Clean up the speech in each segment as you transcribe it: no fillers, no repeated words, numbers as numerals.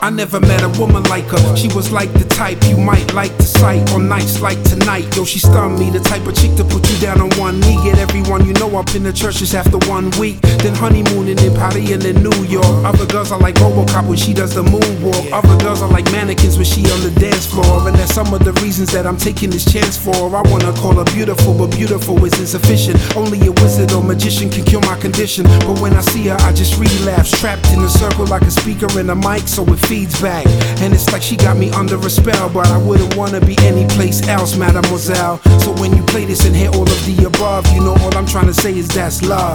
I never met a woman like her. She was like the type you might like to sight on nights like tonight. Yo, she stunned me, the type of chick to put you down on one knee. Get everyone you know up in the church just after 1 week. Then honeymooning in Paris and in New York. Other girls are like Robocop when she does the moonwalk. Other girls are like mannequins when she on the dance floor. And that's some of the reasons that I'm taking this chance for. I wanna call her beautiful, but beautiful is insufficient. Only a wizard or magician can cure my condition. But when I see her, I just relapse. Trapped in a circle like a speaker and a mic, so it feeds back. And it's like she got me under a spell, but I wouldn't wanna be any place else, mademoiselle. So when you play this and hear all of the above, you know all I'm trying to say is that's love.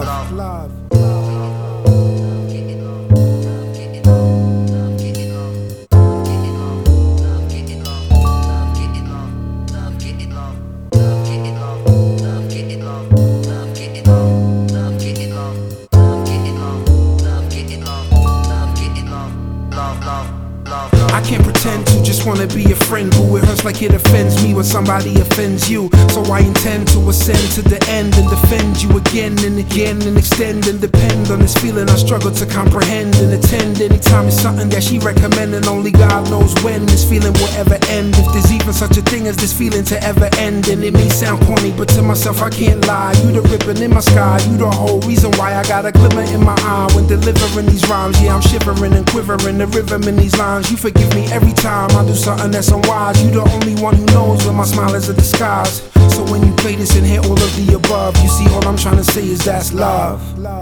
I can't pretend to just wanna be a friend, boo. It hurts like it offends me when somebody offends you. So I intend to ascend to the end and defend you again and again and extend and depend on this feeling I struggle to comprehend and attend anytime it's something that she recommend, and only God knows when this feeling will ever end. If there's even such a thing as this feeling to ever end. And it may sound corny, but to myself I can't lie. You the ribbon in my sky, you the whole reason why I got a glimmer in my eye when delivering these rhymes. Yeah, I'm shivering and quivering the rhythm in these lines. You forgive me every time I do something that's unwise. You the only one who knows when my smile is a disguise. So when you play this and hear all of the above, you see all I'm trying to say is that's love.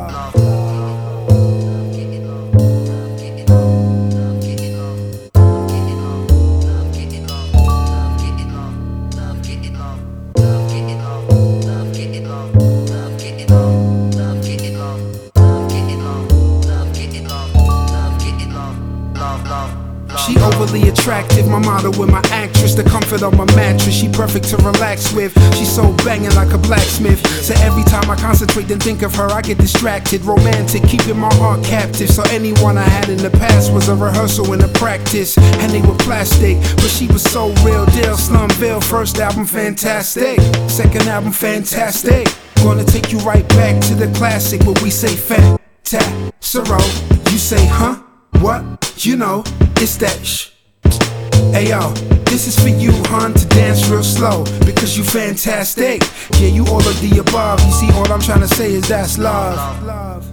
She overly attractive, my model with my actress. The comfort of my mattress, she perfect to relax with. She's so banging like a blacksmith. So every time I concentrate and think of her, I get distracted. Romantic, keeping my heart captive. So anyone I had in the past was a rehearsal and a practice. And they were plastic, but she was so real deal. Slumville, first album fantastic, second album fantastic. Gonna take you right back to the classic where we say fantastic. You say, huh? What? You know, it's that Ayo, this is for you, hon, to dance real slow, because you fantastic. Yeah, you all of the above. You see, all I'm trying to say is that's love.